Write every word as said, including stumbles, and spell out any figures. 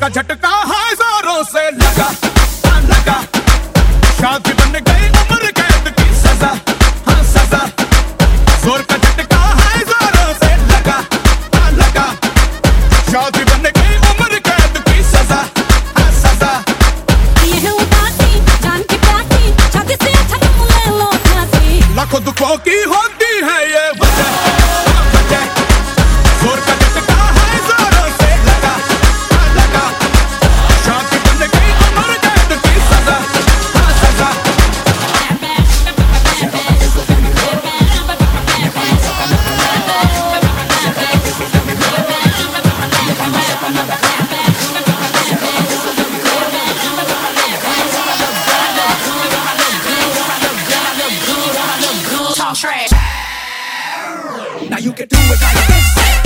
का झटका है जोरों से लगा, हाँ लगा। शादी बन गई उम्र कैद की सजा, हाँ सजा। जोर का झटका है जोरों से लगा, हाँ लगा। शादी बन गई उम्र कैद की सजा, हाँ सजा। ये है उदासी जान के प्यासी, शादी से अच्छा तुम ले लो फांसी। लाखों दुखों की होती है ये वजह, वजह। जोर का झटका है जोरों से लगा, हाँ लगा। शादी बन गई उम्र कैद की सजा, हाँ सजा। Now you can do it like this.